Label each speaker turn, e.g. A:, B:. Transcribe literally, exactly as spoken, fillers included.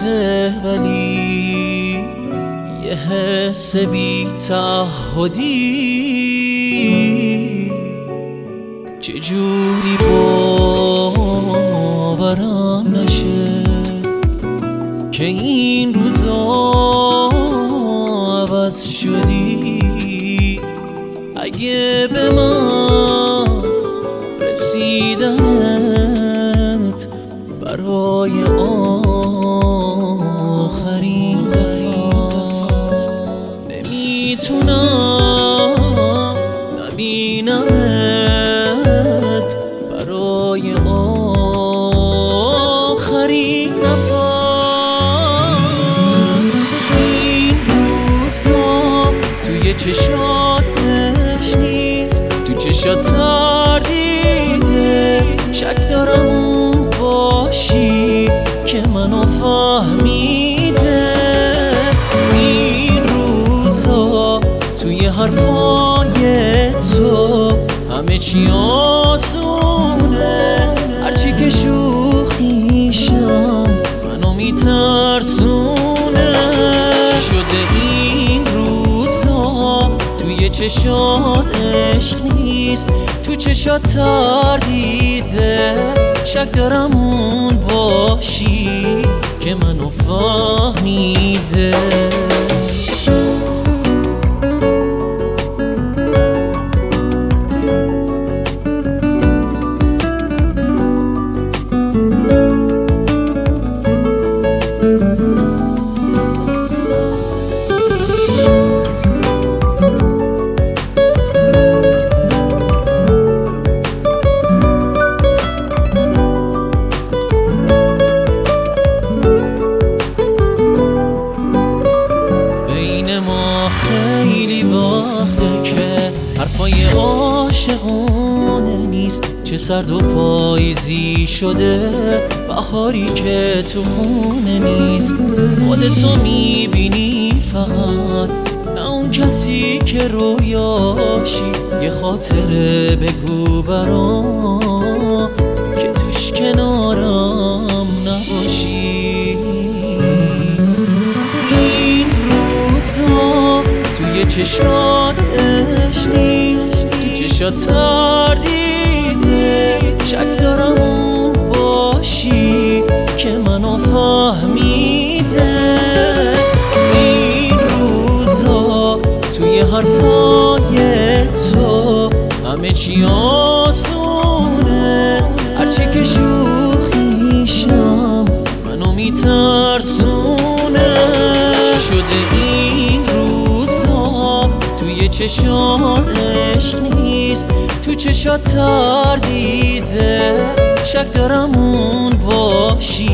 A: درسته، ولی یه حس بی تعهدی چجوری باورم نشه که این روزا عوض شدی. اگه به من رسیدنت برای آخرین دفعست، نمیتونم نبینمت برای آخرین نفس. این روزا توی چشاتش نیست، تو چشات تردیده، شک دارم اون باشی که منو فهمیده. این روزا توی حرفای تو همه چی آسونه، هرچی که شوخیشم منو میترسونه. چی شده این روزا توی چشات عشق نیست، تو چشات تردیده، شک دارم اون باشی که منو فهمیده. خیلی وقته که حرفای عاشقونه نیست، چه سرد و پاییزی شده، بهاری که تو خونه نیست. خودتو میبینی فقط، نه اون کسی که رویاشی. یه خاطره بگو برام که توش کنارم نباشی. این روزا توی چشات عشق نیست، تو چشات تردیده، شک دارم اون باشی که منو فهمیده. این روزا توی حرفای تو همه چی آسونه، هرچی که شوخیشم منو میترسونه. چی شده این روزا توی چشات عشق نیست، تو چشات تردیده، شک دارم اون باشی